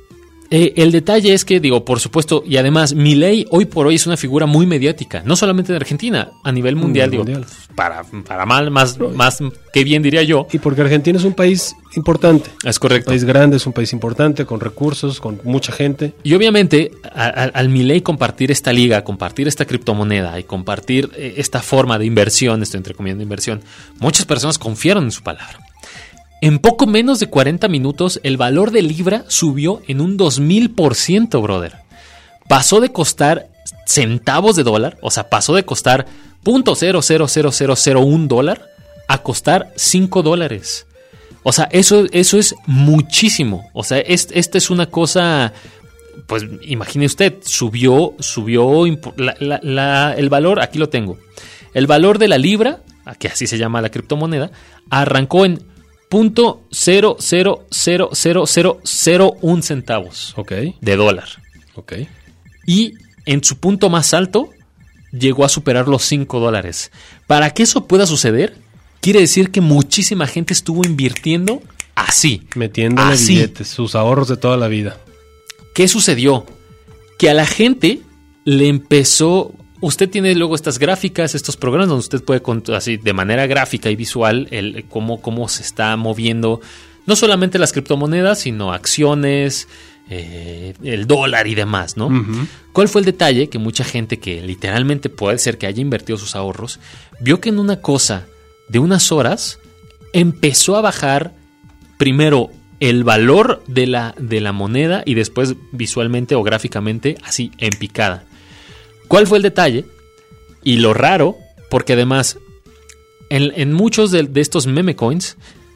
Eh, el detalle es que, digo, por supuesto, y además, Milei hoy por hoy es una figura muy mediática, no solamente en Argentina, a nivel mundial, Mm, digo, mundial. para, para mal, más, más que bien diría yo. Y porque Argentina es un país importante. Es Un correcto. país grande, es un país importante, con recursos, con mucha gente. Y obviamente, a- a- al Milei compartir esta liga, compartir esta criptomoneda y compartir eh, esta forma de inversión, estoy entre comillas de inversión, muchas personas confiaron en su palabra. En poco menos de cuarenta minutos, el valor de Libra subió en un dos mil por ciento, brother. Pasó de costar centavos de dólar, o sea, pasó de costar punto cero cero cero cero cero uno dólar a costar cinco dólares. O sea, eso, eso es muchísimo. O sea, es, esta es una cosa, pues imagine usted, subió, subió impo- la- la- la- el valor, aquí lo tengo. El valor de la Libra, que así se llama la criptomoneda, arrancó en punto cero cero cero cero cero cero uno centavos Ok, de dólar. ok. Y en su punto más alto llegó a superar los cinco dólares. Para que eso pueda suceder, quiere decir que muchísima gente estuvo invirtiendo así. Metiéndole Así. billetes, sus ahorros de toda la vida. ¿Qué sucedió? Que a la gente le empezó... Usted tiene luego estas gráficas, estos programas donde usted puede contar así de manera gráfica y visual el cómo, cómo se está moviendo no solamente las criptomonedas, sino acciones, eh, el dólar y demás, ¿no? Ujú. ¿Cuál fue el detalle? Que mucha gente que literalmente puede ser que haya invertido sus ahorros, vio que en una cosa de unas horas empezó a bajar primero el valor de la, de la moneda y después visualmente o gráficamente así en picada. ¿Cuál fue el detalle? Y lo raro, porque además en, en muchos de, de estos meme coins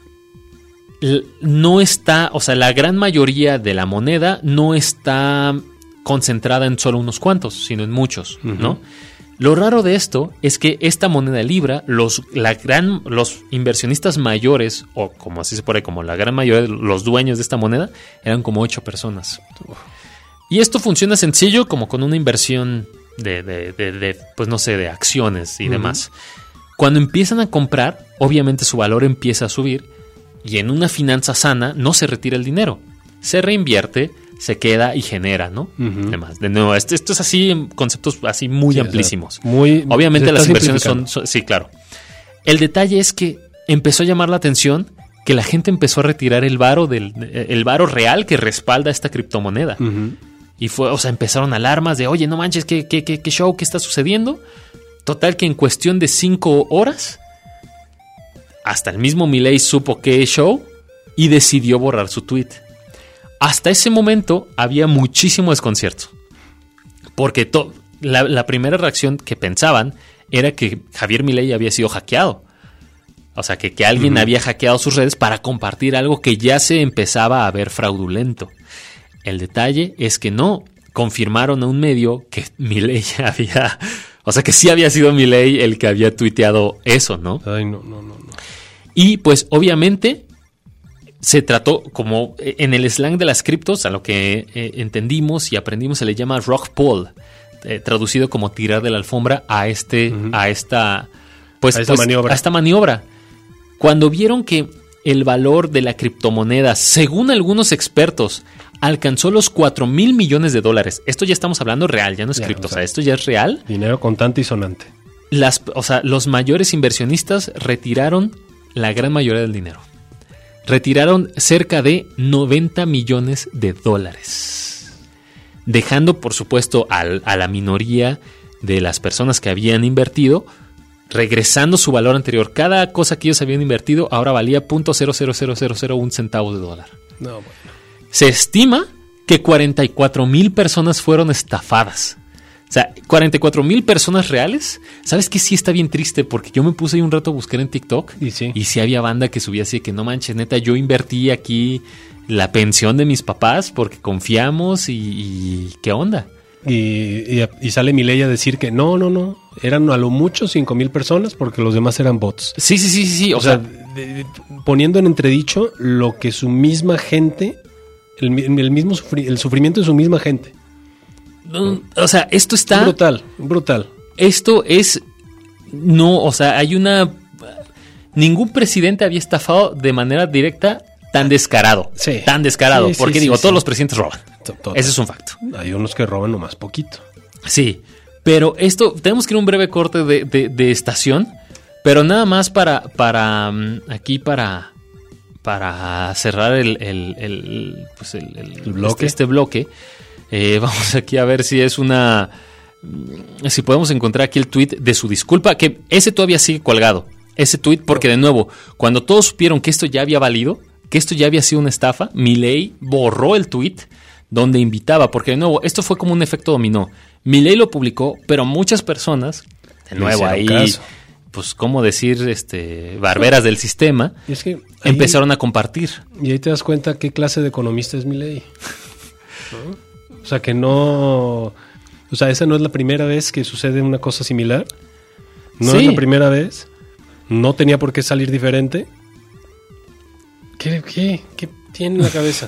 l- no está, o sea, la gran mayoría de la moneda no está concentrada en solo unos cuantos, sino en muchos, ¿no? Lo raro de esto es que esta moneda Libra, los, la gran, los inversionistas mayores, o como así se pone, como la gran mayoría de los dueños de esta moneda, eran como ocho personas. Y esto funciona sencillo como con una inversión de, de, de, de, pues no sé, de acciones y demás. Cuando empiezan a comprar, obviamente su valor empieza a subir y en una finanza sana no se retira el dinero. Se reinvierte, se queda y genera, ¿no? Ujú. Además, de nuevo, esto, esto es así en conceptos así muy Sí, o sea, amplísimos. muy- Obviamente se está las inversiones son, simplificando. son- sí, claro. El detalle es que empezó a llamar la atención que la gente empezó a retirar el varo del el varo real que respalda esta criptomoneda. Ujú. Y fue, o sea, empezaron alarmas de, oye, no manches, ¿qué, qué, qué, qué show? ¿Qué está sucediendo? Total que en cuestión de cinco horas, hasta el mismo Milei supo qué show y decidió borrar su tweet. Hasta ese momento había muchísimo desconcierto. Porque to- la, la primera reacción que pensaban era que Javier Milei había sido hackeado. O sea, que, que alguien había hackeado sus redes para compartir algo que ya se empezaba a ver fraudulento. El detalle es que no confirmaron a un medio que Milei había... O sea, que sí había sido Milei el que había tuiteado eso, ¿no? Ay, no, no, no, no. Y pues obviamente se trató como eh, en el slang de las criptos, a lo que eh, entendimos y aprendimos se le llama rock pull, eh, traducido como tirar de la alfombra a este, Ujú. a esta, pues, A esta pues, maniobra. a esta maniobra. Cuando vieron que el valor de la criptomoneda, según algunos expertos, alcanzó los cuatro mil millones de dólares. Esto ya estamos hablando real, ya no es Ya, cripto, o o sea, sea, esto ya es real. Dinero contante y sonante. Las, o sea, los mayores inversionistas retiraron la gran mayoría del dinero. Retiraron cerca de noventa millones de dólares. Dejando, por supuesto, al, a la minoría de las personas que habían invertido, regresando su valor anterior. Cada cosa que ellos habían invertido ahora valía punto cero cero cero cero cero uno centavos de dólar. No, bueno. Se estima que cuarenta y cuatro mil personas fueron estafadas. O sea, cuarenta y cuatro mil personas reales. ¿Sabes qué? Sí está bien triste porque yo me puse ahí un rato a buscar en TikTok Y sí. y sí había banda que subía así de que no manches, neta, yo invertí aquí la pensión de mis papás porque confiamos y, y ¿qué onda? Y, y, y sale Milei a decir que no, no, no. Eran a lo mucho cinco mil personas porque los demás eran bots. Sí, sí, sí, sí, sí. O, O, sea, sea, de- de- poniendo en entredicho lo que su misma gente, el, mi- el mismo sufri- el sufrimiento de su misma gente. no, o sea, esto está... Brutal, brutal. Esto es... No, o sea, hay una... Ningún presidente había estafado de manera directa tan descarado. Sí. Tan descarado. Sí, sí, porque sí, digo, sí. todos los presidentes roban. Total. Ese es un facto. Hay unos que roban nomás poquito. Sí, pero esto, tenemos que ir a un breve corte de, de, de estación, pero nada más para, para um, aquí para, para cerrar el, el, el, pues el, el, ¿El bloque? Este, este bloque. Eh, vamos aquí a ver si es una, si podemos encontrar aquí el tweet de su disculpa, que ese todavía sigue colgado, ese tweet, porque de nuevo, cuando todos supieron que esto ya había valido, que esto ya había sido una estafa, Milei borró el tweet donde invitaba, porque de nuevo, esto fue como un efecto dominó. Milei lo publicó, pero muchas personas, de Le nuevo hicieron ahí, caso. pues cómo decir, este, barberas del sistema, Y es que ahí- empezaron a compartir. Y ahí te das cuenta qué clase de economista es Milei. ¿No? O sea, que no... O sea, esa no es la primera vez que sucede una cosa similar. No Sí. es la primera vez. No tenía por qué salir diferente. ¿Qué, qué, qué tiene en la cabeza?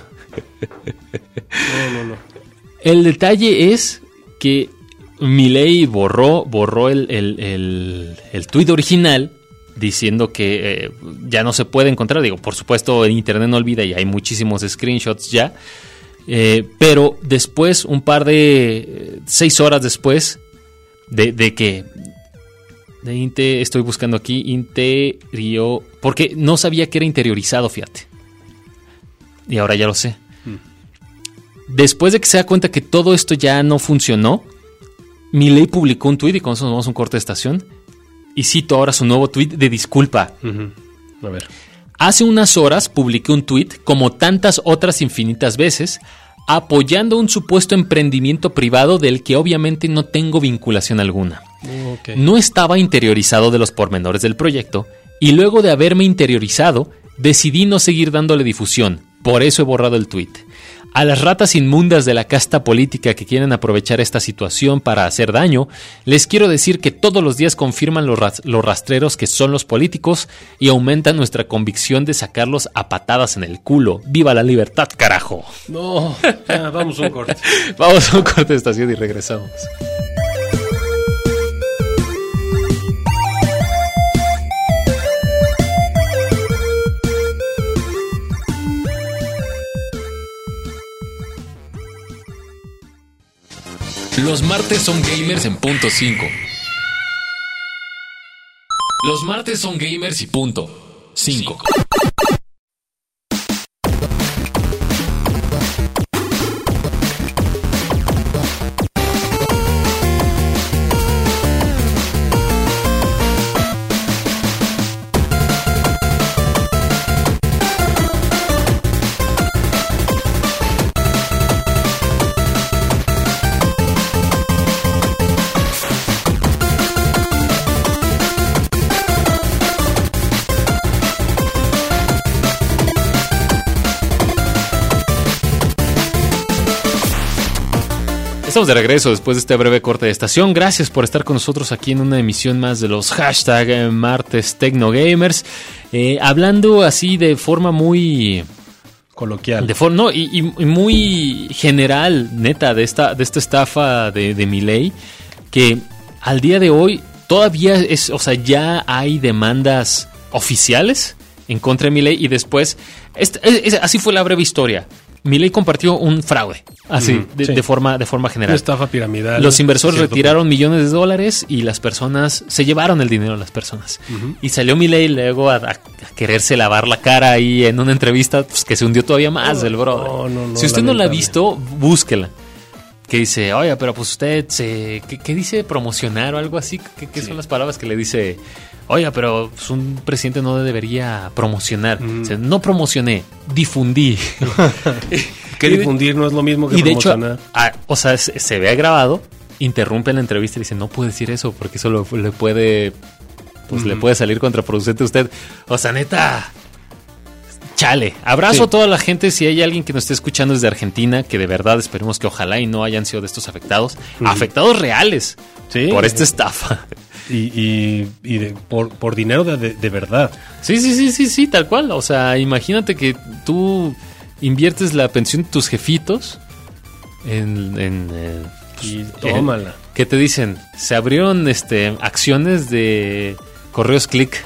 No, no, no. El detalle es que Milei borró, borró el, el, el, el tuit original diciendo que eh, ya no se puede encontrar. Digo, por supuesto, en internet no olvida y hay muchísimos screenshots ya. Eh, pero después, un par de... eh, seis horas después de, de que... De inte, estoy buscando aquí, interior... Porque no sabía que era interiorizado, fíjate. Y ahora ya lo sé. Después de que se da cuenta que todo esto ya no funcionó, Milei publicó un tuit, y con eso nos vamos a un corte de estación, y cito ahora su nuevo tuit de disculpa. Ujú. A ver. Hace unas horas publiqué un tuit, como tantas otras infinitas veces, apoyando un supuesto emprendimiento privado del que obviamente no tengo vinculación alguna. Ok. No estaba interiorizado de los pormenores del proyecto, y luego de haberme interiorizado, decidí no seguir dándole difusión. Por eso he borrado el tuit. A las ratas inmundas de la casta política que quieren aprovechar esta situación para hacer daño, les quiero decir que todos los días confirman los, ras- los rastreros que son los políticos y aumentan nuestra convicción de sacarlos a patadas en el culo. ¡Viva la libertad, carajo! No, ya, vamos a un corte. Vamos a un corte de estación y regresamos. Los martes son gamers en punto cinco. Los martes son gamers y punto cinco. Estamos de regreso después de este breve corte de estación. Gracias por estar con nosotros aquí en una emisión más de los hashtag eh, martes tecnogamers. Eh, hablando así de forma muy... Coloquial. De forma, no, y, y- y muy general, neta, de esta, de esta estafa de, de Milei, que al día de hoy todavía es, o sea, ya hay demandas oficiales en contra de Milei y después, este- es- es- así fue la breve historia. Milei compartió un fraude, así, Ujú, de, sí. de forma, de forma Una general. estafa piramidal. Los inversores Cierto retiraron millones de dólares y las personas se llevaron el dinero de las personas. Y salió Milei luego a, a- a quererse lavar la cara ahí en una entrevista, pues que se hundió todavía más No, el brother. no, no, no, si usted no la ha lamentable. visto, búsquela. Que dice, oye, pero pues usted se... ¿Qué, qué dice? ¿Promocionar o algo así? ¿Qué, qué son las palabras que le dice? Oye, pero pues, un presidente no debería promocionar. Dice, no promocioné, difundí. Que Y de- difundir no es lo mismo que y de hecho, promocionar. ah, o sea, se, se ve grabado, interrumpe la entrevista y dice, no puede decir eso porque eso lo- le puede, pues le puede salir contraproducente a usted. O sea, neta, chale. Abrazo Sí. a toda la gente. Si hay alguien que nos esté escuchando desde Argentina, que de verdad esperemos que ojalá y no hayan sido de estos afectados, afectados reales Sí. por esta estafa. Y, y, y de- por, por dinero de, de, de verdad. Sí, sí, sí, sí, sí, tal cual. O sea, imagínate que tú inviertes la pensión de tus jefitos en... en eh, Y tómala. ¿Qué te dicen? Se abrieron este acciones de Correos Click,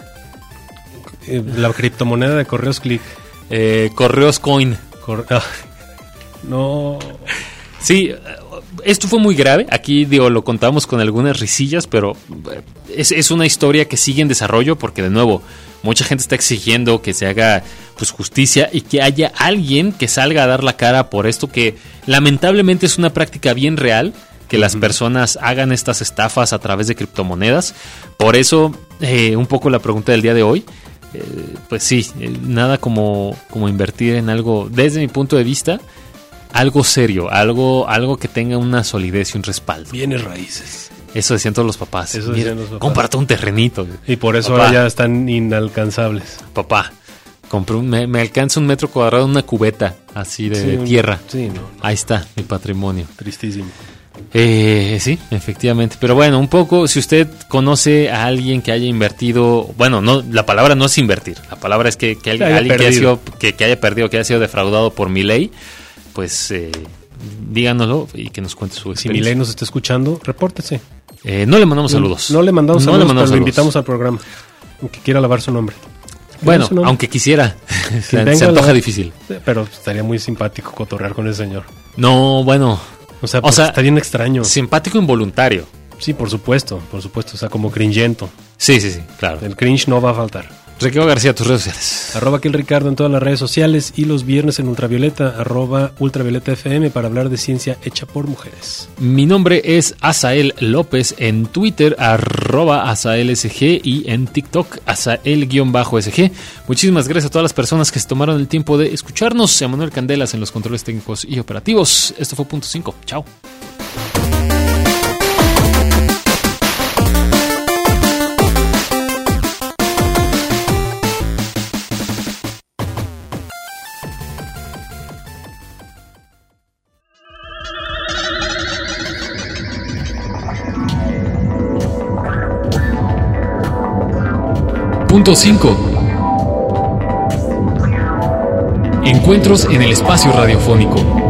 Eh, la criptomoneda de Correos Click. eh, Correos Coin. Cor- ah, No. Sí, esto fue muy grave. Aquí, digo, lo contamos con algunas risillas, pero es, es una historia que sigue en desarrollo porque, de nuevo, mucha gente está exigiendo que se haga pues justicia y que haya alguien que salga a dar la cara por esto que lamentablemente es una práctica bien real, que las personas hagan estas estafas a través de criptomonedas. Por eso, eh, un poco la pregunta del día de hoy, eh, pues sí, eh, nada como, como invertir en algo, desde mi punto de vista, algo serio, algo, algo que tenga una solidez y un respaldo. Bienes raíces. Eso decían todos los papás. Eso Mira, decían los papás. cómprate un terrenito. Y por eso Papá. ahora ya están inalcanzables. Papá, compré un, me, me alcanza un metro cuadrado en una cubeta así de, Sí, de un- tierra. Sí, no, no, Ahí está mi patrimonio. tristísimo. Eh, sí, efectivamente. Pero bueno, un poco, si usted conoce a alguien que haya invertido, bueno, no, la palabra no es invertir, la palabra es que, que alguien, haya alguien que, haya perdido. sido, que, que haya perdido, que haya sido defraudado por mi ley, pues eh, díganoslo y que nos cuente su Si experiencia. Milei nos está escuchando, repórtese. Eh, no le mandamos saludos. No le mandamos No saludos, le mandamos pero lo saludos. invitamos al programa. Aunque quiera lavar su nombre. Bueno, Su nombre. aunque quisiera, se, venga, se antoja la- difícil. Pero estaría muy simpático cotorrear con ese señor. No, bueno, O sea, O porque sea, está bien extraño. simpático involuntario. Sí, por supuesto, por supuesto. O sea, como cringento. Sí, sí, sí, claro. El cringe no va a faltar. Ricardo García, tus redes sociales. Arroba aquí el Ricardo en todas las redes sociales y los viernes en Ultravioleta, arroba Ultravioleta F M para hablar de ciencia hecha por mujeres. Mi nombre es Asael López en Twitter, arroba AsaelSG y en TikTok, Asael-S G. Muchísimas gracias a todas las personas que se tomaron el tiempo de escucharnos. A Manuel Candelas en los controles técnicos y operativos. Esto fue Punto cinco. Chao. Punto cinco. Encuentros en el espacio radiofónico.